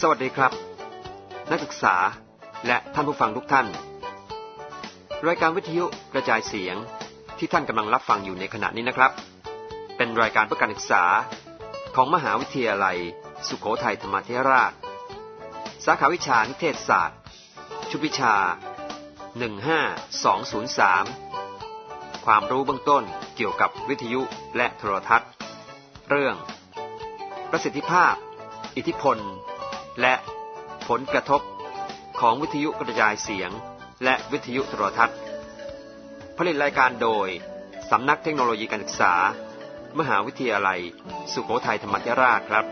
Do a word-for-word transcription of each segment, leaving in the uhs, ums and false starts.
สวัสดีครับนักศึกษาและท่านผู้ฟังทุกท่านรายการวิทยุกระจายเสียงที่ท่านกำลังรับฟังอยู่ในขณะนี้นะครับเป็นรายการเพื่อการศึกษาของมหาวิทยาลัยสุโขทัยธรรมาธิราชสาขาวิชานิเทศศาสตร์ชุดวิชาหนึ่งห้าสองศูนย์สามความรู้เบื้องต้นเกี่ยวกับวิทยุและโทรทัศน์เรื่องประสิทธิภาพอิทธิพลและผลกระทบของวิทยุกระจายเสียงและวิทยุโทรทัศน์ผลิตรายการโดยสำนักเทคโนโลยีการศึกษามหาวิทยาลัยสุโขทัยธรรมาธิราชครับ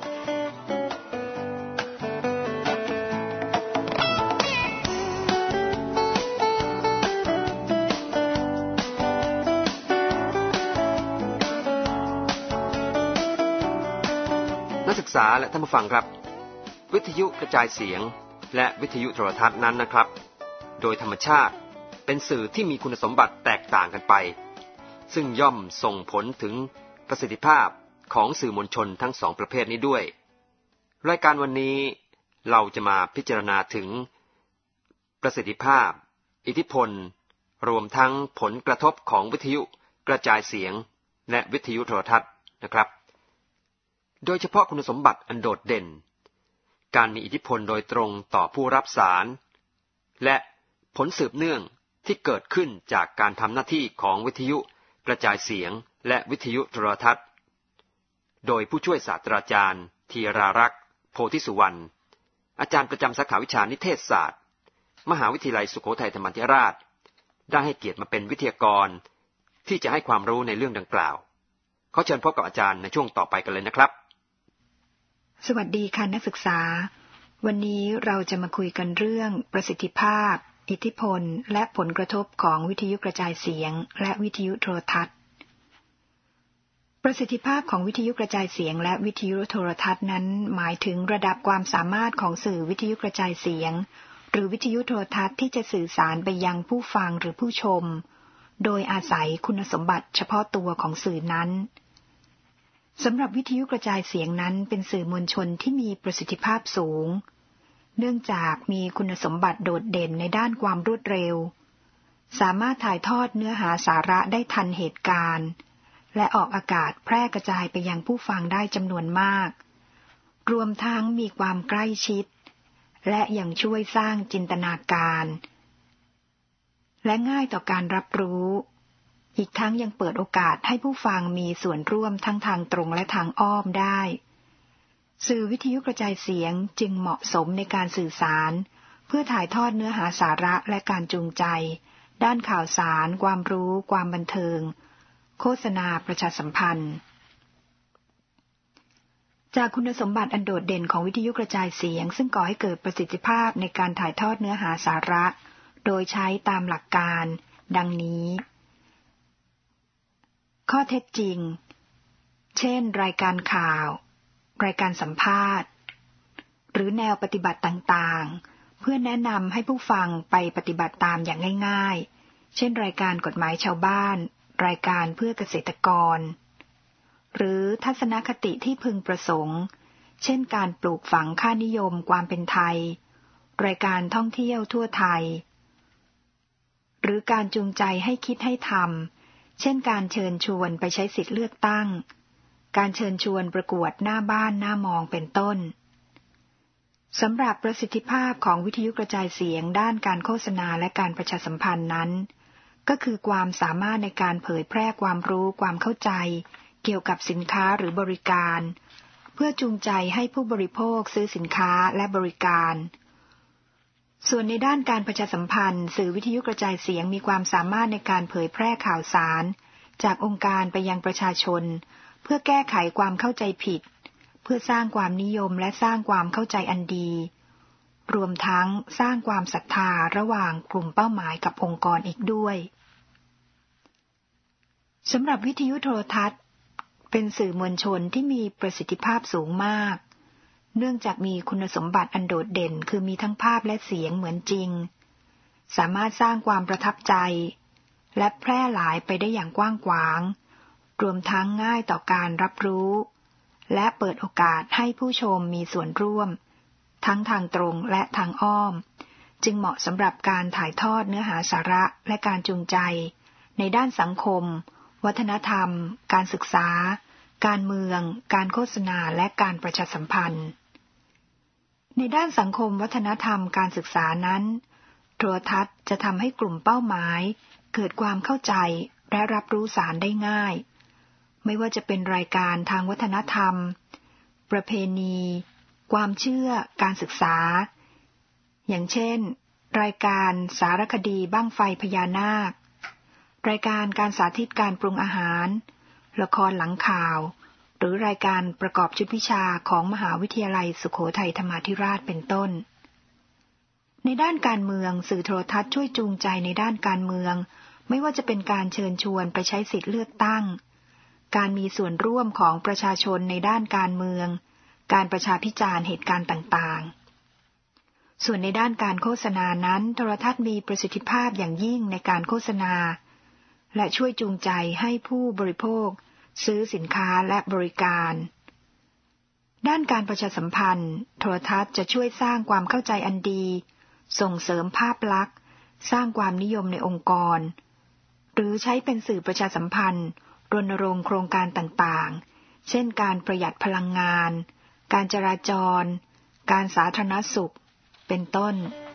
นักศึกษาและท่านผู้ฟังครับวิทยุกระจายเสียงและวิทยุโทรทัศน์นั้นนะครับโดยธรรมชาติเป็นสื่อที่มีคุณสมบัติแตกต่างกันไปซึ่งย่อมส่งผลถึงประสิทธิภาพของสื่อมวลชนทั้งสองประเภทนี้ด้วยรายการวันนี้เราจะมาพิจารณาถึงประสิทธิภาพอิทธิพลรวมทั้งผลกระทบของวิทยุกระจายเสียงและวิทยุโทรทัศน์นะครับโดยเฉพาะคุณสมบัติอันโดดเด่นการมีอิทธิพลโดยตรงต่อผู้รับสารและผลสืบเนื่องที่เกิดขึ้นจากการทำหน้าที่ของวิทยุกระจายเสียงและวิทยุโทรทัศน์โดยผู้ช่วยศาสตราจารย์ธีรารักษ์โพธิสุวรรณอาจารย์ประจำสาขาวิชานิเทศศาสตร์มหาวิทยาลัยสุโขทัยธรรมาธิราชได้ให้เกียรติมาเป็นวิทยากรที่จะให้ความรู้ในเรื่องดังกล่าวขอเชิญพบกับอาจารย์ในช่วงต่อไปกันเลยนะครับสวัสดีค่ะนักศึกษาวันนี้เราจะมาคุยกันเรื่องประสิทธิภาพอิทธิพลและผลกระทบของวิทยุกระจายเสียงและวิทยุโทรทัศน์ประสิทธิภาพของวิทยุกระจายเสียงและวิทยุโทรทัศน์นั้นหมายถึงระดับความสามารถของสื่อวิทยุกระจายเสียงหรือวิทยุโทรทัศน์ที่จะสื่อสารไปยังผู้ฟังหรือผู้ชมโดยอาศัยคุณสมบัติเฉพาะตัวของสื่อนั้นสำหรับวิทยุกระจายเสียงนั้นเป็นสื่อมวลชนที่มีประสิทธิภาพสูงเนื่องจากมีคุณสมบัติโดดเด่นในด้านความรวดเร็วสามารถถ่ายทอดเนื้อหาสาระได้ทันเหตุการณ์และออกอากาศแพร่กระจายไปยังผู้ฟังได้จำนวนมากรวมทั้งมีความใกล้ชิดและยังช่วยสร้างจินตนาการและง่ายต่อการรับรู้อีกทั้งยังเปิดโอกาสให้ผู้ฟังมีส่วนร่วมทั้งทางตรงและทางอ้อมได้สื่อวิทยุกระจายเสียงจึงเหมาะสมในการสื่อสารเพื่อถ่ายทอดเนื้อหาสาระและการจูงใจด้านข่าวสารความรู้ความบันเทิงโฆษณาประชาสัมพันธ์จากคุณสมบัติอันโดดเด่นของวิทยุกระจายเสียงซึ่งก่อให้เกิดประสิทธิภาพในการถ่ายทอดเนื้อหาสาระโดยใช้ตามหลักการดังนี้ข้อเท็จจริงเช่นรายการข่าวรายการสัมภาษณ์หรือแนวปฏิบัติต่างๆเพื่อแนะนำให้ผู้ฟังไปปฏิบัติตามอย่างง่ายๆเช่นรายการกฎหมายชาวบ้านรายการเพื่อเกษตรกรหรือทัศนคติที่พึงประสงค์เช่นการปลูกฝังค่านิยมความเป็นไทยรายการท่องเที่ยวทั่วไทยหรือการจูงใจให้คิดให้ทำเช่นการเชิญชวนไปใช้สิทธิเลือกตั้งการเชิญชวนประกวดหน้าบ้านหน้ามองเป็นต้นสำหรับประสิทธิภาพของวิทยุกระจายเสียงด้านการโฆษณาและการประชาสัมพันธ์นั้นก็คือความสามารถในการเผยแพร่ความรู้ความเข้าใจเกี่ยวกับสินค้าหรือบริการเพื่อจูงใจให้ผู้บริโภคซื้อสินค้าและบริการส่วนในด้านการประชาสัมพันธ์สื่อวิทยุกระจายเสียงมีความสามารถในการเผยแพร่ข่าวสารจากองค์การไปยังประชาชนเพื่อแก้ไขความเข้าใจผิดเพื่อสร้างความนิยมและสร้างความเข้าใจอันดีรวมทั้งสร้างความศรัทธาระหว่างกลุ่มเป้าหมายกับองค์กรอีกด้วยสำหรับวิทยุโทรทัศน์เป็นสื่อมวลชนที่มีประสิทธิภาพสูงมากเนื่องจากมีคุณสมบัติอันโดดเด่นคือมีทั้งภาพและเสียงเหมือนจริงสามารถสร้างความประทับใจและแพร่หลายไปได้อย่างกว้างขวางรวมทั้งง่ายต่อการรับรู้และเปิดโอกาสให้ผู้ชมมีส่วนร่วมทั้งทางตรงและทางอ้อมจึงเหมาะสำหรับการถ่ายทอดเนื้อหาสาระและการจูงใจในด้านสังคมวัฒนธรรมการศึกษาการเมืองการโฆษณาและการประชาสัมพันธ์ในด้านสังคมวัฒนธรรมการศึกษานั้นโทรทัศน์จะทำให้กลุ่มเป้าหมายเกิดความเข้าใจและรับรู้สารได้ง่ายไม่ว่าจะเป็นรายการทางวัฒนธรรมประเพณีความเชื่อการศึกษาอย่างเช่นรายการสารคดีบั้งไฟพญานาครายการการสาธิตการปรุงอาหารละครหลังข่าวหรือรายการประกอบชุดวิชาของมหาวิทยาลัยสุโขทัยธรรมาธิราชเป็นต้นในด้านการเมืองสื่อโทรทัศน์ช่วยจูงใจในด้านการเมืองไม่ว่าจะเป็นการเชิญชวนไปใช้สิทธิเลือกตั้งการมีส่วนร่วมของประชาชนในด้านการเมืองการประชาพิจารณ์เหตุการณ์ต่างๆส่วนในด้านการโฆษณานั้นโทรทัศน์มีประสิทธิภาพอย่างยิ่งในการโฆษณาและช่วยจูงใจให้ผู้บริโภคซื้อสินค้าและบริการด้านการประชาสัมพันธ์โทรทัศน์จะช่วยสร้างความเข้าใจอันดีส่งเสริมภาพลักษณ์สร้างความนิยมในองค์กรหรือใช้เป็นสื่อประชาสัมพันธ์รณรงค์โครงการต่างๆเช่นการประหยัดพลังงานการจราจรการสาธารณสุขเป็นต้น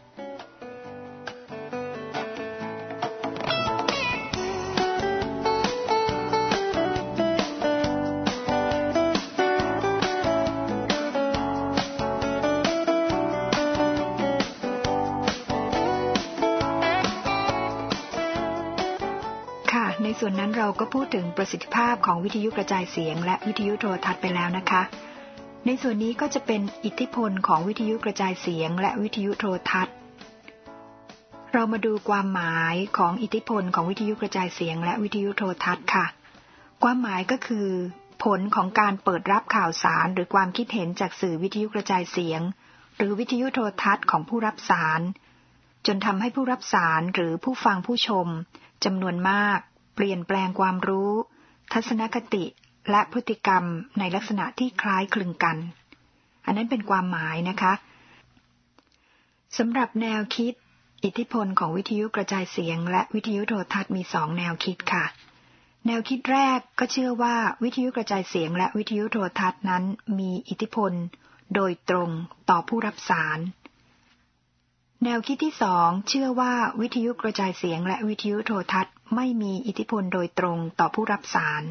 ในส่วนนั้นเราก็พูดถึงประสิทธิภาพของวิทยุกระจายเสียงและวิทยุโทรทัศน์ไปแล้วนะคะในส่วนนี้ก็จะเป็นอิทธิพลของวิทยุกระจายเสียงและวิทยุโทรทัศน์เรามาดูความหมายของอิทธิพลของวิทยุกระจายเสียงและวิทยุโทรทัศน์ค่ะความหมายก็คือผลของการเปิดรับข่าวสารหรือความคิดเห็นจากสื่อวิทยุกระจายเสียงหรือวิทยุโทรทัศน์ของผู้รับสารจนทำให้ผู้รับสารหรือผู้ฟังผู้ชมจำนวนมากเปลี่ยนแปลงความรู้ทัศนคติและพฤติกรรมในลักษณะที่คล้ายคลึงกันอันนั้นเป็นความหมายนะคะสำหรับแนวคิดอิทธิพลของวิทยุกระจายเสียงและวิทยุโทรทัศน์มีสองแนวคิดค่ะแนวคิดแรกก็เชื่อว่าวิทยุกระจายเสียงและวิทยุโทรทัศน์นั้นมีอิทธิพลโดยตรงต่อผู้รับสารแนวคิดที่สองเชื่อว่าวิทยุกระจายเสียงและวิทยุโทรทัศน์ไม่มีอิทธิพลโดยตรงต่อผู้รับสาร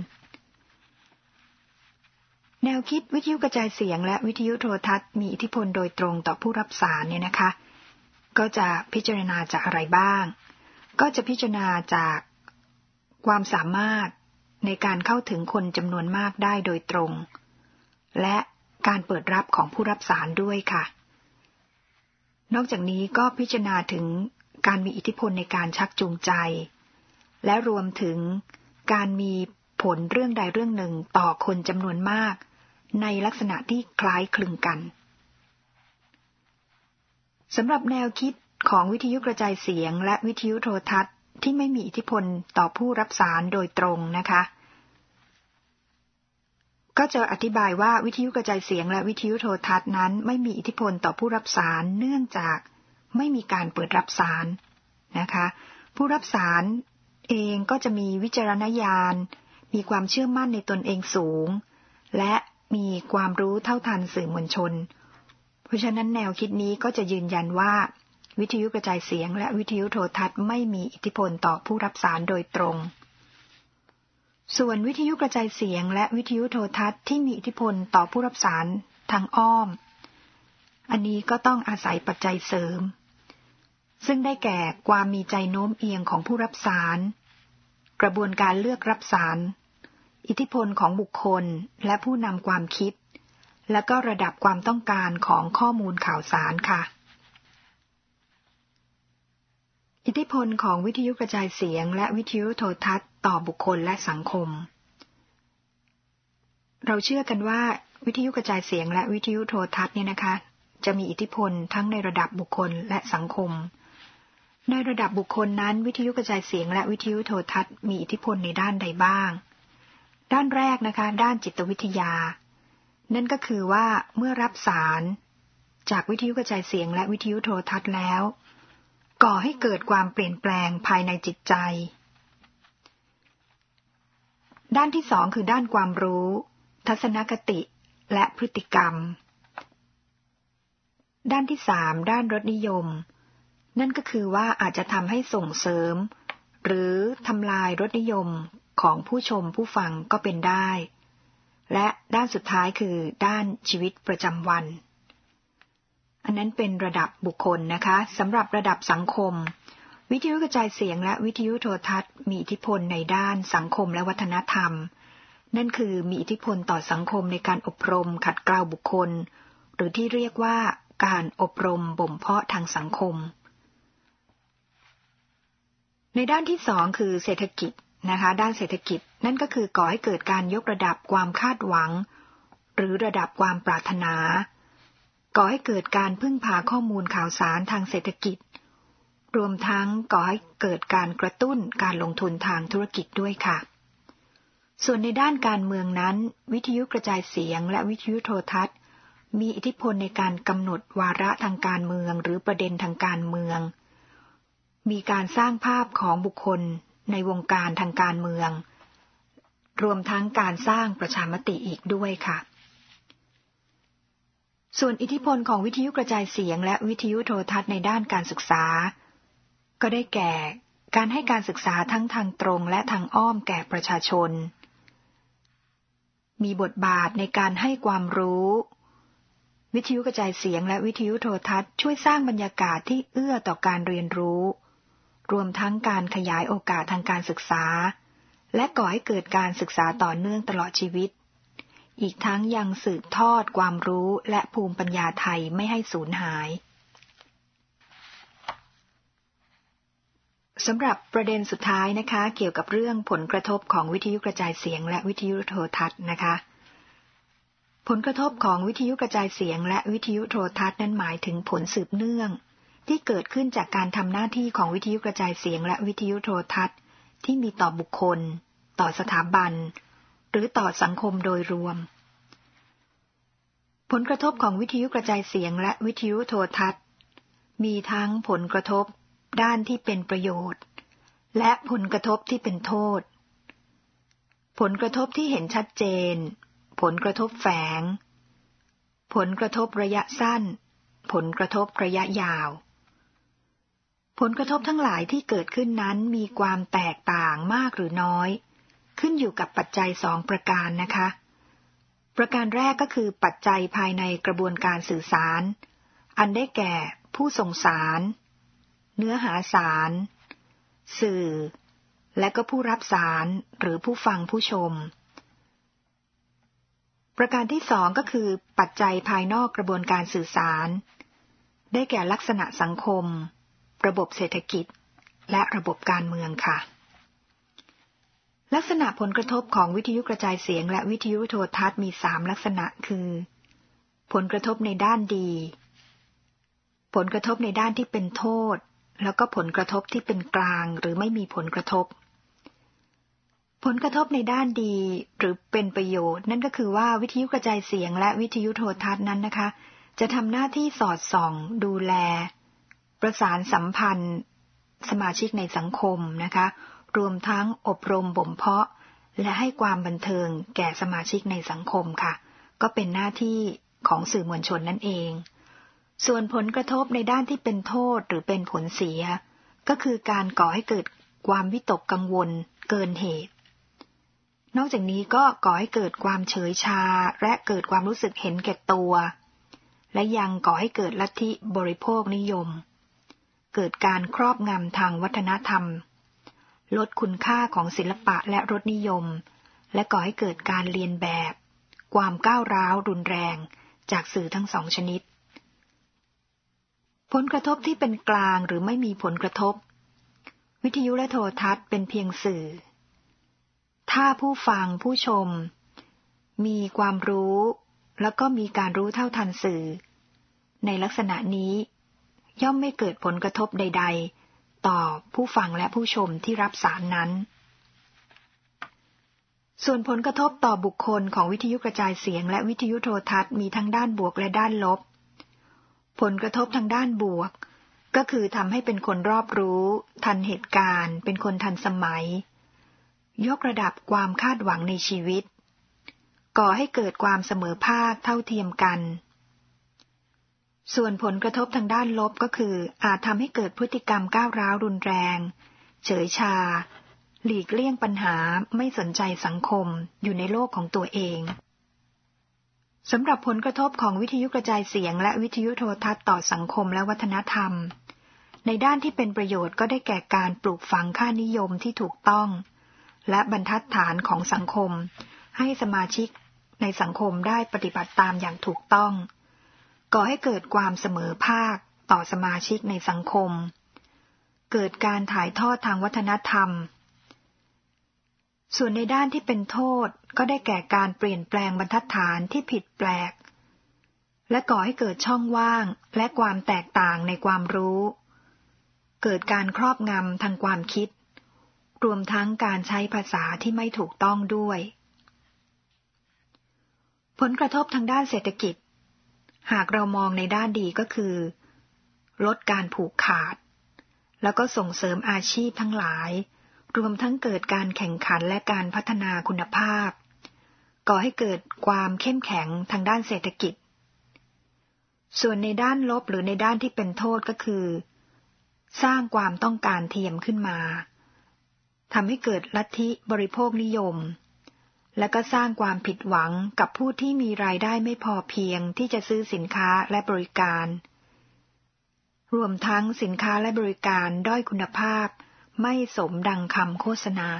แนวคิดวิทยุกระจายเสียงและวิทยุโทรทัศน์มีอิทธิพลโดยตรงต่อผู้รับสารเนี่ยนะคะก็จะพิจารณาจากอะไรบ้างก็จะพิจารณาจากความสามารถในการเข้าถึงคนจำนวนมากได้โดยตรงและการเปิดรับของผู้รับสารด้วยค่ะนอกจากนี้ก็พิจารณาถึงการมีอิทธิพลในการชักจูงใจและรวมถึงการมีผลเรื่องใดเรื่องหนึ่งต่อคนจำนวนมากในลักษณะที่คล้ายคลึงกันสำหรับแนวคิดของวิทยุกระจายเสียงและวิทยุโทรทัศน์ที่ไม่มีอิทธิพลต่อผู้รับสารโดยตรงนะคะก็จะอธิบายว่าวิทยุกระจายเสียงและวิทยุโทรทัศน์นั้นไม่มีอิทธิพลต่อผู้รับสารเนื่องจากไม่มีการเปิดรับสารนะคะผู้รับสารเองก็จะมีวิจารณญาณมีความเชื่อมั่นในตนเองสูงและมีความรู้เท่าทันสื่อมวลชนเพราะฉะนั้นแนวคิดนี้ก็จะยืนยันว่าวิทยุกระจายเสียงและวิทยุโทรทัศน์ไม่มีอิทธิพลต่อผู้รับสารโดยตรงส่วนวิทยุกระจายเสียงและวิทยุโทรทัศน์ที่มีอิทธิพลต่อผู้รับสารทางอ้อมอันนี้ก็ต้องอาศัยปัจจัยเสริมซึ่งได้แก่ความมีใจโน้มเอียงของผู้รับสารกระบวนการเลือกรับสารอิทธิพลของบุคคลและผู้นำความคิดและก็ระดับความต้องการของข้อมูลข่าวสารค่ะอิทธิพลของวิทยุกระจายเสียงและวิทยุโทรทัศน์ต่อบุคคลและสังคมเราเชื่อกันว่าวิทยุกระจายเสียงและวิทยุโทรทัศน์เนี่ยนะคะจะมีอิทธิพลทั้งในระดับบุคคลและสังคมในระดับบุคคลนั้นวิทยุกระจายเสียงและวิทยุโทรทัศน์มีอิทธิพลในด้านใดบ้างด้านแรกนะคะด้านจิตวิทยานั่นก็คือว่าเมื่อรับสารจากวิทยุกระจายเสียงและวิทยุโทรทัศน์แล้วก่อให้เกิดความเปลี่ยนแปลงภายในจิตใจด้านที่สองคือด้านความรู้ทัศนคติและพฤติกรรมด้านที่สามด้านรสนิยมนั่นก็คือว่าอาจจะทำให้ส่งเสริมหรือทำลายรสนิยมของผู้ชมผู้ฟังก็เป็นได้และด้านสุดท้ายคือด้านชีวิตประจำวันอันนั้นเป็นระดับบุคคลนะคะสำหรับระดับสังคมวิทยุกระจายเสียงและวิทยุโทรทัศน์มีอิทธิพลในด้านสังคมและวัฒนธรรมนั่นคือมีอิทธิพลต่อสังคมในการอบรมขัดเกลาบุคคลหรือที่เรียกว่าการอบรมบ่มเพาะทางสังคมในด้านที่สองคือเศรษฐกิจนะคะด้านเศรษฐกิจนั่นก็คือก่อให้เกิดการยกระดับความคาดหวังหรือระดับความปรารถนาก่อให้เกิดการพึ่งพาข้อมูลข่าวสารทางเศรษฐกิจรวมทั้งก่อให้เกิดการกระตุ้นการลงทุนทางธุรกิจด้วยค่ะส่วนในด้านการเมืองนั้นวิทยุกระจายเสียงและวิทยุโทรทัศน์มีอิทธิพลในการกำหนดวาระทางการเมืองหรือประเด็นทางการเมืองมีการสร้างภาพของบุคคลในวงการทางการเมืองรวมทั้งการสร้างประชามติอีกด้วยค่ะส่วนอิทธิพลของวิทยุกระจายเสียงและวิทยุโทรทัศน์ในด้านการศึกษาก็ได้แก่การให้การศึกษาทั้งทางตรงและทางอ้อมแก่ประชาชนมีบทบาทในการให้ความรู้วิทยุกระจายเสียงและวิทยุโทรทัศน์ช่วยสร้างบรรยากาศที่เอื้อต่อการเรียนรู้รวมทั้งการขยายโอกาสทางการศึกษาและก่อให้เกิดการศึกษาต่อเนื่องตลอดชีวิตอีกทั้งยังสืบทอดความรู้และภูมิปัญญาไทยไม่ให้สูญหายสำหรับประเด็นสุดท้ายนะคะเกี่ยวกับเรื่องผลกระทบของวิทยุกระจายเสียงและวิทยุโทรทัศน์นะคะผลกระทบของวิทยุกระจายเสียงและวิทยุโทรทัศน์นั้นหมายถึงผลสืบเนื่องที่เกิดขึ้นจากการทำหน้าที่ของวิทยุกระจายเสียงและวิทยุโทรทัศน์ที่มีต่อบุคคลต่อสถาบันหรือต่อสังคมโดยรวมผลกระทบของวิทยุกระจายเสียงและวิทยุโทรทัศน์มีทั้งผลกระทบด้านที่เป็นประโยชน์และผลกระทบที่เป็นโทษผลกระทบที่เห็นชัดเจนผลกระทบแฝงผลกระทบระยะสั้นผลกระทบระยะยาวผลกระทบทั้งหลายที่เกิดขึ้นนั้นมีความแตกต่างมากหรือน้อยขึ้นอยู่กับปัจจัยสองประการนะคะประการแรกก็คือปัจจัยภายในกระบวนการสื่อสารอันได้แก่ผู้ส่งสารเนื้อหาสารสื่อและก็ผู้รับสารหรือผู้ฟังผู้ชมประการที่สองก็คือปัจจัยภายนอกกระบวนการสื่อสารได้แก่ลักษณะสังคมระบบเศรษฐกิจและระบบการเมืองค่ะลักษณะผลกระทบของวิทยุกระจายเสียงและวิทยุโทรทัศน์มีสามลักษณะคือผลกระทบในด้านดีผลกระทบในด้านที่เป็นโทษแล้วก็ผลกระทบที่เป็นกลางหรือไม่มีผลกระทบผลกระทบในด้านดีหรือเป็นประโยชน์นั่นก็คือว่าวิทยุกระจายเสียงและวิทยุโทรทัศน์นั้นนะคะจะทำหน้าที่สอดส่องดูแลประสานสัมพันธ์สมาชิกในสังคมนะคะรวมทั้งอบรมบ่มเพาะและให้ความบันเทิงแก่สมาชิกในสังคมค่ะก็เป็นหน้าที่ของสื่อมวลชนนั่นเองส่วนผลกระทบในด้านที่เป็นโทษหรือเป็นผลเสียก็คือการก่อให้เกิดความวิตกกังวลเกินเหตุนอกจากนี้ก็ก่อให้เกิดความเฉยชาและเกิดความรู้สึกเห็นแก่ตัวและยังก่อให้เกิดลัทธิบริโภคนิยมเกิดการครอบงำทางวัฒนธรรมลดคุณค่าของศิลปะและรสนิยมและก่อให้เกิดการเลียนแบบความก้าวร้าวรุนแรงจากสื่อทั้งสองชนิดผลกระทบที่เป็นกลางหรือไม่มีผลกระทบวิทยุและโทรทัศน์เป็นเพียงสื่อถ้าผู้ฟังผู้ชมมีความรู้แล้วก็มีการรู้เท่าทันสื่อในลักษณะนี้ย่อมไม่เกิดผลกระทบใดๆต่อผู้ฟังและผู้ชมที่รับสารนั้นส่วนผลกระทบต่อบุคคลของวิทยุกระจายเสียงและวิทยุโทรทัศน์มีทั้งด้านบวกและด้านลบผลกระทบทางด้านบวกก็คือทำให้เป็นคนรอบรู้ทันเหตุการณ์เป็นคนทันสมัยยกระดับความคาดหวังในชีวิตก่อให้เกิดความเสมอภาคเท่าเทียมกันส่วนผลกระทบทางด้านลบก็คืออาจทำให้เกิดพฤติกรรมก้าวร้าวรุนแรงเฉยชาหลีกเลี่ยงปัญหาไม่สนใจสังคมอยู่ในโลกของตัวเองสำหรับผลกระทบของวิทยุกระจายเสียงและวิทยุโทรทัศน์ต่อสังคมและวัฒนธรรมในด้านที่เป็นประโยชน์ก็ได้แก่การปลูกฝังค่านิยมที่ถูกต้องและบรรทัดฐานของสังคมให้สมาชิกในสังคมได้ปฏิบัติตามอย่างถูกต้องก่อให้เกิดความเสมอภาคต่อสมาชิกในสังคมเกิดการถ่ายทอดทางวัฒนธรรมส่วนในด้านที่เป็นโทษก็ได้แก่การเปลี่ยนแปลงบรรทัดฐานที่ผิดแปลกและก่อให้เกิดช่องว่างและความแตกต่างในความรู้เกิดการครอบงำทางความคิดรวมทั้งการใช้ภาษาที่ไม่ถูกต้องด้วยผลกระทบทางด้านเศรษฐกิจหากเรามองในด้านดีก็คือลดการผูกขาดแล้วก็ส่งเสริมอาชีพทั้งหลายรวมทั้งเกิดการแข่งขันและการพัฒนาคุณภาพก่อให้เกิดความเข้มแข็งทางด้านเศรษฐกิจส่วนในด้านลบหรือในด้านที่เป็นโทษก็คือสร้างความต้องการเทียมขึ้นมาทำให้เกิดลัทธิบริโภคนิยมและก็สร้างความผิดหวังกับผู้ที่มีรายได้ไม่พอเพียงที่จะซื้อสินค้าและบริการรวมทั้งสินค้าและบริการด้อยคุณภาพไม่สมดังคำโฆษณา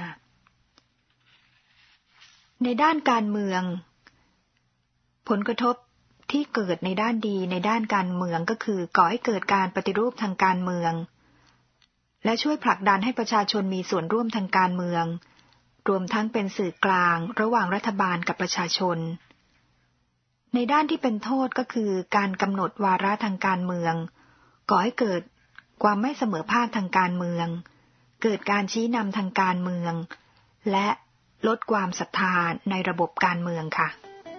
ในด้านการเมืองผลกระทบที่เกิดในด้านดีในด้านการเมืองก็คือก่อให้เกิดการปฏิรูปทางการเมืองและช่วยผลักดันให้ประชาชนมีส่วนร่วมทางการเมืองรวมทั้งเป็นสื่อกลางระหว่างรัฐบาลกับประชาชนในด้านที่เป็นโทษก็คือการกำหนดวาระทางการเมืองก่อให้เกิดความไม่เสมอภาคทางการเมืองเกิดการชี้นำทางการเมืองและลดความศรัทธาในระบบการเมืองค่ะ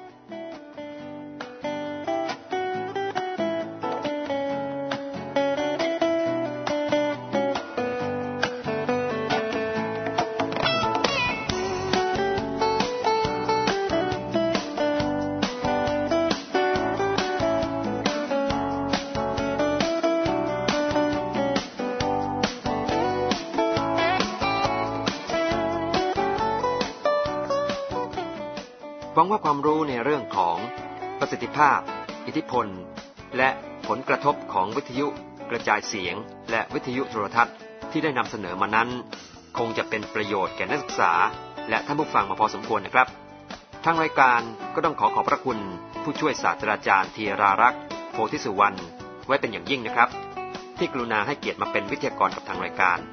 หวังว่าความรู้ในเรื่องของประสิทธิภาพอิทธิพลและผลกระทบของวิทยุกระจายเสียงและวิทยุโทรทัศน์ที่ได้นำเสนอมานั้นคงจะเป็นประโยชน์แก่นักศึกษาและท่านผู้ฟังมาพอสมควรนะครับทางรายการก็ต้องขอขอบพระคุณผู้ช่วยศาสตราจารย์ธีรารักษ์โพธิสุวรรณไว้เป็นอย่างยิ่งนะครับที่กรุณาให้เกียรติมาเป็นวิทยากรกับทางรายการ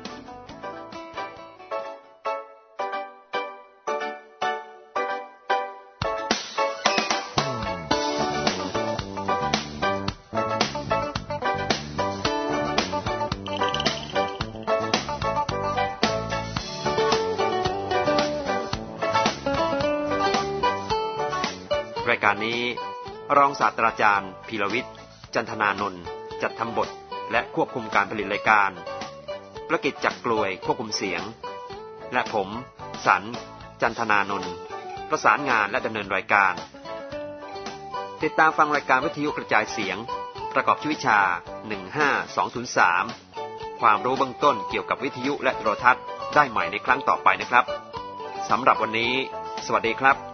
รายการนี้รองศาสตราจารย์พีรวิทย์จันทนานนท์จัดทำบทและควบคุมการผลิตรายการประกิจจักรกลวยควบคุมเสียงและผมสันจันทนานนท์ประสานงานและดำเนินรายการติดตามฟังรายการวิทยุกระจายเสียงประกอบวิชาหนึ่งห้าสองศูนย์สามความรู้เบื้องต้นเกี่ยวกับวิทยุและโทรทัศน์ได้ใหม่ในครั้งต่อไปนะครับสำหรับวันนี้สวัสดีครับ